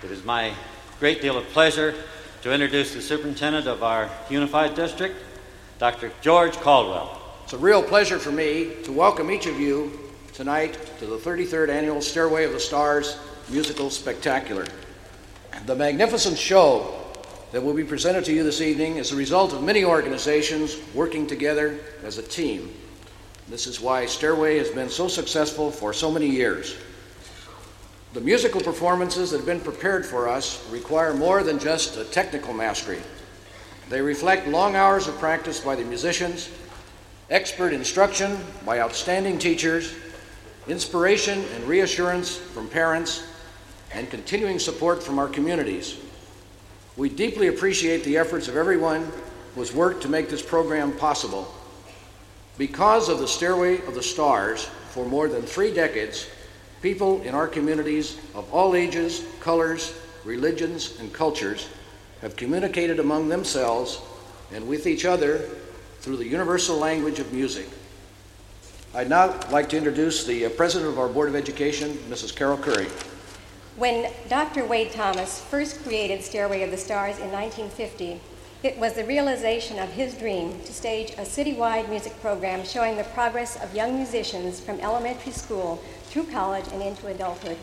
It is my great deal of pleasure to introduce the superintendent of our unified district, Dr. George Caldwell. It's a real pleasure for me to welcome each of you tonight to the 33rd Annual Stairway of the Stars Musical Spectacular. The magnificent show that will be presented to you this evening is a result of many organizations working together as a team. This is why Stairway has been so successful for so many years. The musical performances that have been prepared for us require more than just a technical mastery. They reflect long hours of practice by the musicians, expert instruction by outstanding teachers, inspiration and reassurance from parents, and continuing support from our communities. We deeply appreciate the efforts of everyone who has worked to make this program possible. Because of the Stairway of the Stars, for more than 3 decades, people in our communities of all ages, colors, religions, and cultures have communicated among themselves and with each other through the universal language of music. I'd now like to introduce the President of our Board of Education, Mrs. Carol Curry. When Dr. Wade Thomas first created Stairway of the Stars in 1950, it was the realization of his dream to stage a citywide music program showing the progress of young musicians from elementary school through college and into adulthood.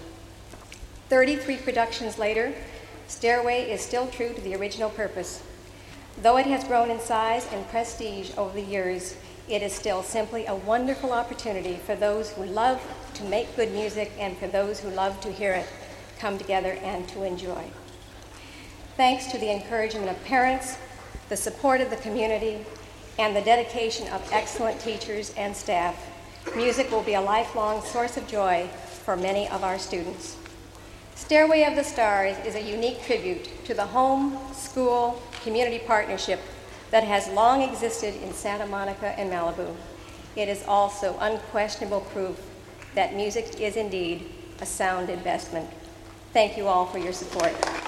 33 productions later, Stairway is still true to the original purpose. Though it has grown in size and prestige over the years, it is still simply a wonderful opportunity for those who love to make good music and for those who love to hear it come together and to enjoy. Thanks to the encouragement of parents, the support of the community, and the dedication of excellent teachers and staff, music will be a lifelong source of joy for many of our students. Stairway of the Stars is a unique tribute to the home-school community partnership that has long existed in Santa Monica and Malibu. It is also unquestionable proof that music is indeed a sound investment. Thank you all for your support.